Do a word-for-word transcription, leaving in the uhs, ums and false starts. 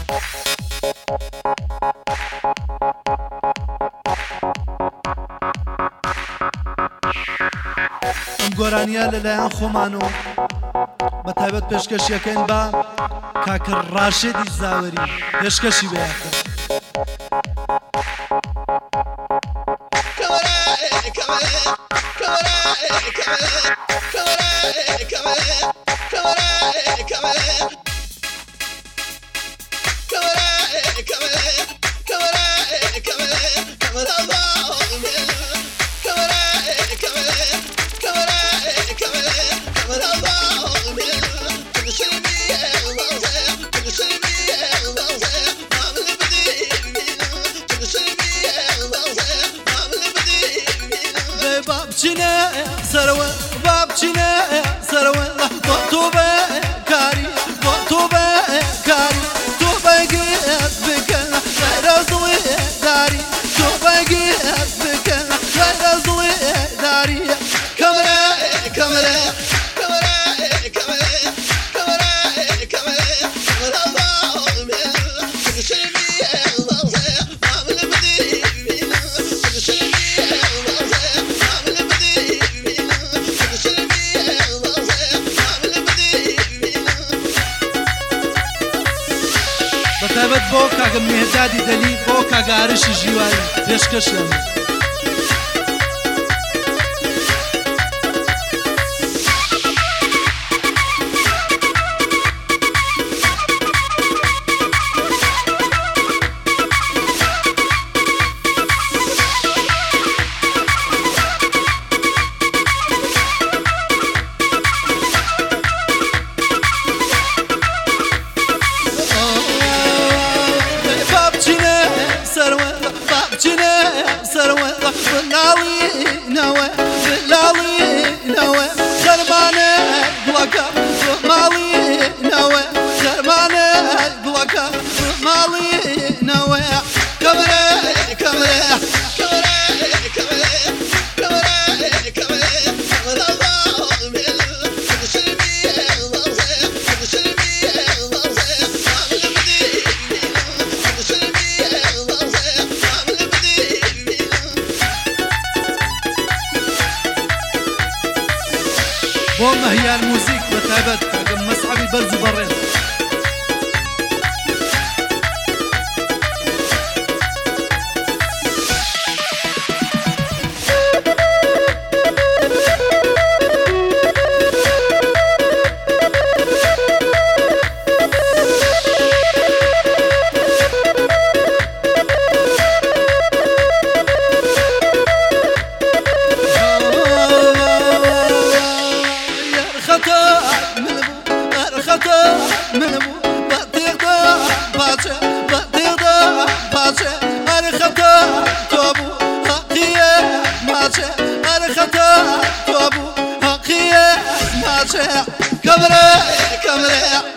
گۆرانیە لەلایەن خۆمانەوە بە تایبەت پێشکەشیەکەین بە کاکە ڕاشێدی زاوەری پێشکەشی بەیاکە. بابچینە سەرەوە بابچینە سەرەوە بۆ تۆ بەکاری بۆ تۆ بەکاری تۆ بەگێت بکەن غەیرە زڵێ داری تۆ بەگێت بکەن غەیرە زڵێ داری. کەمرە کەمرە بەتایبەت بۆ کاگە مێردادی دەلی بۆ کاگارشی ژیوانی پێشکەشم. سەرەوە بلاڵی نەوە بلاڵی نەوە دەرمانە گوڵەکە ماڵی نەوە دەرمانە گوڵەکە ماڵی نەوە. کەمرە کەمرە بۆ مەهیار موزیک بەتایبەت کاگە مەسعەبی بەرز و بەڕێز. من بو بطيقة باتشة بطيقة باتشة أرخطة توبو حقية ماتشة أرخطة توبو حقية ماتشة. كاميرا كاميرا